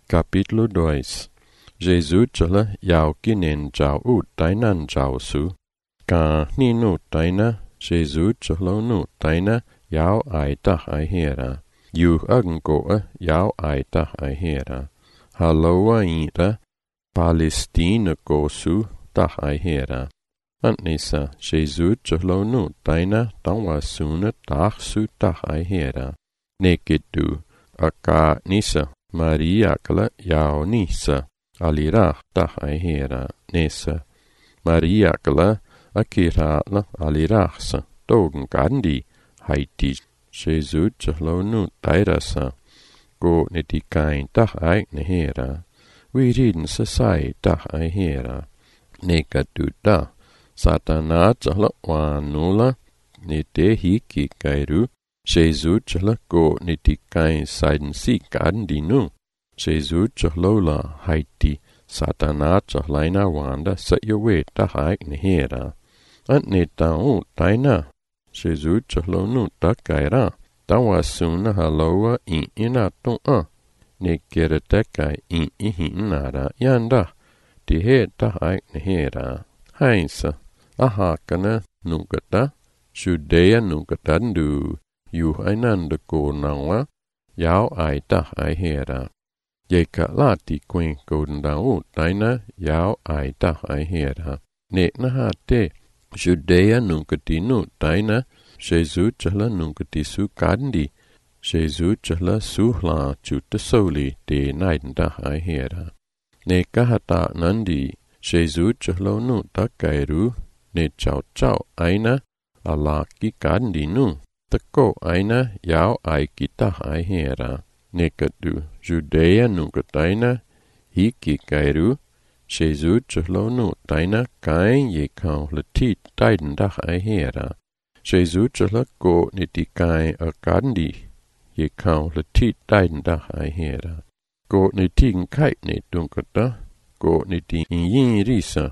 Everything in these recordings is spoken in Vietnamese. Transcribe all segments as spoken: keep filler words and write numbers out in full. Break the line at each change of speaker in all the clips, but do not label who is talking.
Capítulo dois. Jesus chala yau kinen jau u tainan jau su. Ka ni nu taina, Jesus chala nu taina yau ai ta ai hera. Yu agn goa yau ai ta ai hera. Haloa ita Palestina go su ta ai hera. Antnisa Jesus chala nu taina tangwa suna ta su ta ai hera. Nekidu aka nisa. Maria kala yau nisa alira ta ai hera nesa. Maria kala akira la alira sa togen gandhi haiti Jesus chalo nu tairasa go neti kain ta ai ne hera. We rin sa sai ta ai hera. Neka tuta satana chalo wa nula ne te hiki kairu. Jesus chala go niti kain saiden si gandhi nu. Jesus chalo la haiti satana chlaina wanda sa yowe ta haik ne hera. Ant ne ta u taina. Jesus chalo nu ta kaira. Tawa suna haloa in ina to a. Ne kere te kai in ihi nara yanda. Ti he ta haik ne hera. Hainsa. Aha kana nungata. Judea nungatandu. Yu ainan de go nawa, yau ai ta ai hera. Ye ka la ti quen go ndau taina, yau ai ta ai hera. Ne na ha te, Judea nunkatinu taina, Jesus chala nunkati su kandi, Jesus chala su la chuta soli te naiden ta ai hera. Ne ka hata nandi, Jesus chala nu ta kairu, ne chau chau aina, ala ki kandi nu. Tako aina yau ai kita ai hera. Nekatu Judea nungataina hiki kairu. Jesus chalo nu taina kain ye kau lati taiden dah ai hera. Jesus chala go niti kain akandi ye kau lati taiden dah ai hera. Go niti nkai ne tungkata. Go niti yin risa.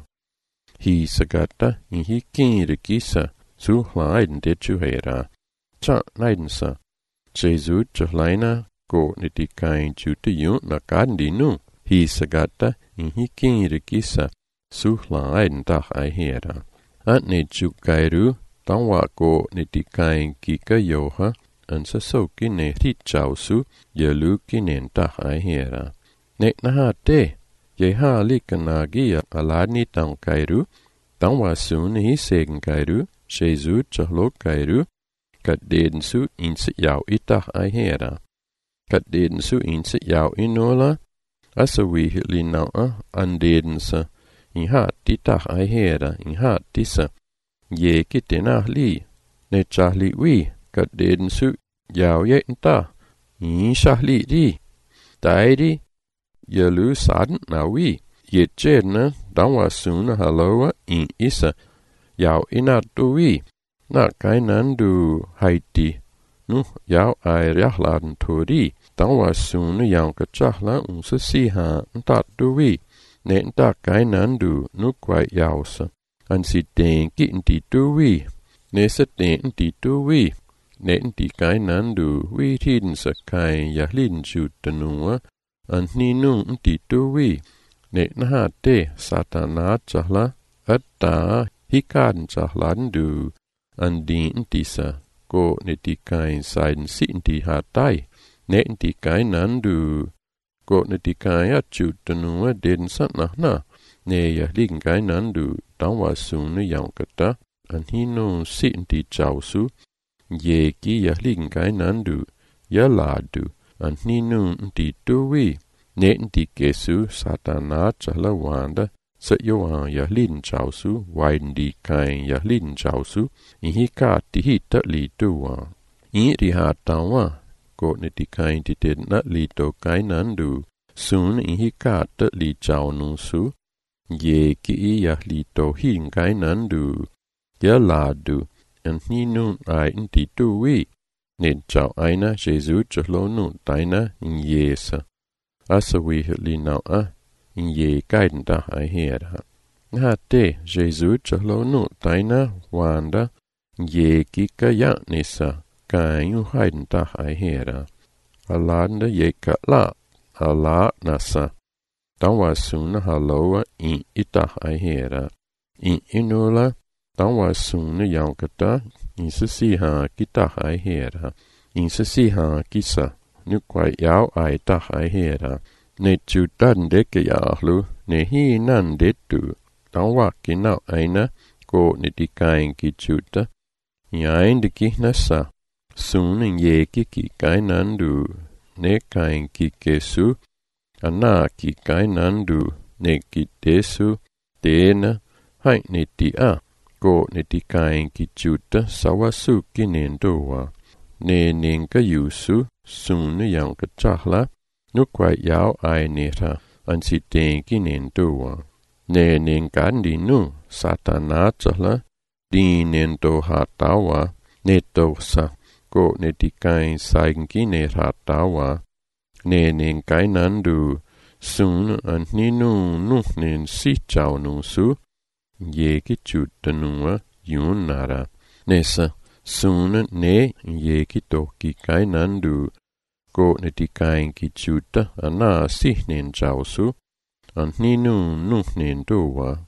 Hi sagata in hi kin rikisa. Su hlaiden de chu hera. Cha naidensa. Jesus chlaina go niti kain chuta yun na kandi nu. Hi sagata in hi kin rikisa. Su hlaiden ta ai hera. At ne chu kairu. Tangwa go niti kain kika yoha. Ansa soki ne rit chau su. Yalu kinen ta ai hera. Nek na ha te. Ye ha likanagi alani tang kairu. Tangwa sun hi segen kairu. Jesus chlo kairu. Kat den su inse yau ita ai hera. Kat den su inse yau inola. Asa we li nau a an den sa. In hat tita ai hera. In hat tisa. Ye kitena li. Ne chahli wi. Kat den su yau ye nta. In shahli di. Tai di. Yalu saden na wi. Ye chedna. Dangwa suna haloa in isa. Yau ina tu wi. Na kainandu haiti. Nu yau ai riahladen tori. Tangwa sunu yang kachahla unsa siha ntat duwi. Ne nta kainandu nu kwai yausa. Ansi tenki nti duwi. Ne sa ten nti duwi. Ne nti kainandu wi tin sa kai yahlin chutanua. An ni nu nti duwi. Ne na te satana chahla. Atta hikan chahlandu. Andi intisa go neti kain saiden si inti hatai. Ne inti kain nandu. Go neti kain achu tanua den satna na. Ne ya ling kain nandu. Tangwa sunu yang kata. Anhino si inti chau su. Ye ki ya ling kain nandu. Ya ladu. Anhino inti tuwi. Ne inti kesu satana chala wanda. Sa yoan ya lin chau su, wain di kain ya lin chau su, in hi ka ti hi ta li tuwa. In ri ha tawa, ko ne ti kain ti te na li to kain nandu, sun in hi ka ta li chau nu su, ye ki i ya li to hin kain nandu, ya ladu, an hi nun ai in ti tuwi, ne chau aina Jesus chalo nu taina in yesa. Asa we li nau a, in ye kaiden ta ai hera. Ha te, Jesus chalo nu taina wanda, ye kika ya nisa, kain u haiden ta ai hera. Alanda ye ka la, ala nasa. Tawa suna haloa in ita ahera. In inula, tawa suna yankata, in sisiha kita ahera. In sisiha kisa, nukwa yao aita ahera. Ne chutan deke yahlu, ne hi nan detu. Tawa kinau aina, ko ne dikain ki chuta. Yain de kihnasa, sun ye ki ki kainandu. Ne kain ki kesu, ana ki kainandu, ne ki desu, tena, hai ne ti a, ko ne ti kain ki chuta sawasu ki nendoa. Ne nenka yusu, sun yang ka chahla, nukwa yao ai neta, ansi ten ki nendoa. Ne nenka nu, satana chahla, di nendo hatawa, neto sa, ko ne ti kain sain ki ne hatawa. Ne nen kai nandu sun an ninu nu nen si chao nu su ye ki chutanua yun nara. Nesa sun ne ye ki to ki kai nandu ko ne ti kain ki chuta ana si nen chao su an ninu nu nen dowa.